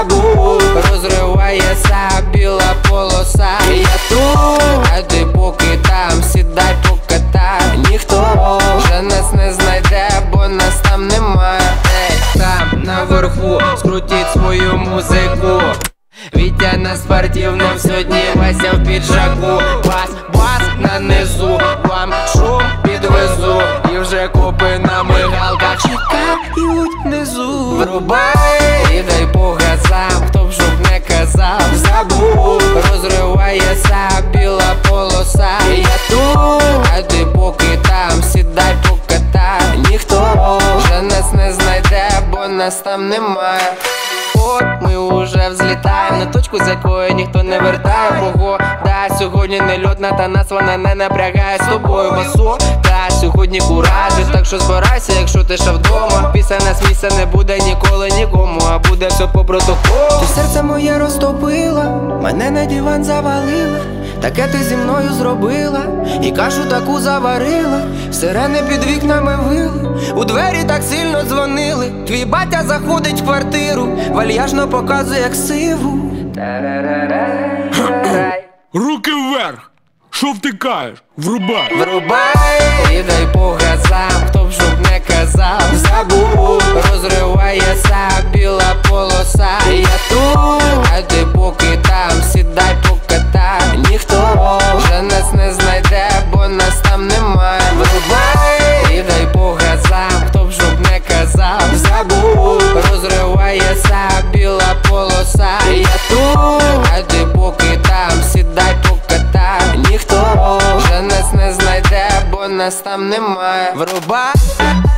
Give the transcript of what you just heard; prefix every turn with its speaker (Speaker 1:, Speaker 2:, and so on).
Speaker 1: забув. Розривається біла полоса. Я тут, а ти поки там, сідай покатай. Ніхто вже нас не знайде, бо нас там немає. Ей, там наверху скрутіть свою музику. Вітя на спортивному сьогодні, Вася в піджаку. Бас на низу, вам шум підвезу. І вже копи на мигалках чекають внизу. Врубай і дай по газам, хто б щоб не казав. Забув, розривається біла полоса. Я тут, а ти поки там, сідай покатай. Ніхто вже нас не знайде, бо нас там немає. От ми уже взлітаємо на точку, з якої ніхто не вертає. Погода сьогодні не льотна, та нас вона не напрягає. З тобою басо, та сьогодні куражиш. Так що збирайся, якщо ти ще вдома. Після нас місця не буде ніколи нікому, а буде все по протоколу. Ти серце моє розтопила, мене на диван завалила. Таке ти зі мною зробила, і кашу таку заварила. Сирени під вікнами вили, у двері так сильно дзвонили. Твій батя заходить в квартиру, вальяжно показує як сиву.
Speaker 2: Руки вверх! Що втикаєш? Врубай!
Speaker 1: Врубай і дай по газам, хто б щоб не казав. Забув, розривається біла полоса. Я тут, а ти поки там, сідай покатай. Ніхто вже нас не знайде, бо нас там немає. Врубай і дай по газам, хто б щоб не казав. Забув, розривається біла полоса. Я тут, а ти поки там, сідай покатай. Ніхто вже нас не знайде, бо нас там немає. Врубай.